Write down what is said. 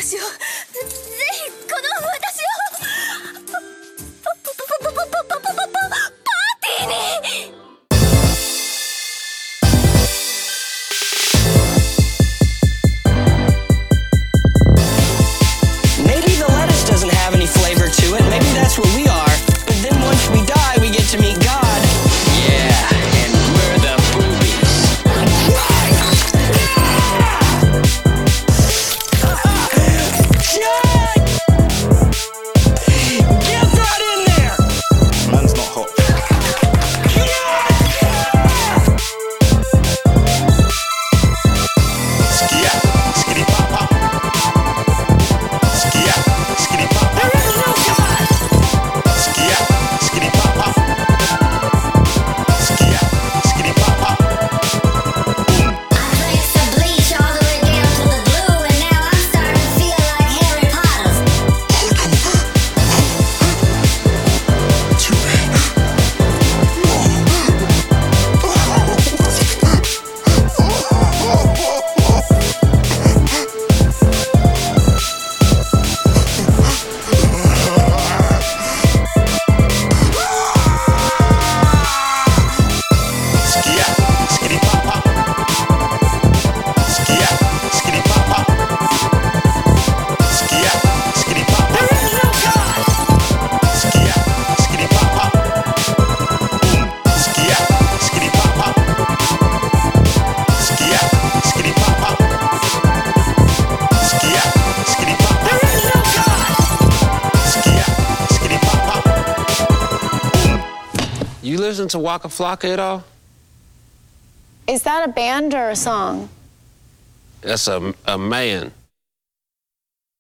しをぜひこの私をパーティーに。 Maybe the lettuce doesn't have any flavor to it. Maybe that's what we are. But then once we die, we get to meet God. Yeah, and we're the boobies. Get that in there! Man's not hot. Skia, skitty pop pop. Skia, skitty pop pop. Skia, skitty pop pop. Skia, skitty pop pop. Boom. I drank some bleach all the way down to the blue, and now I'm starting to feel like Harry Potter. Skia, skitty pop pop. Skia, skitty pop pop. Skia, skitty pop pop. Skia, skitty pop pop. Boom. Skia, skitty pop pop. Skia, skitty pop pop. Skia, skitty pop pop. Skia, skitty pop pop. Boom. You listen to Waka Flocka at all? Is that a band or a song? That's a man.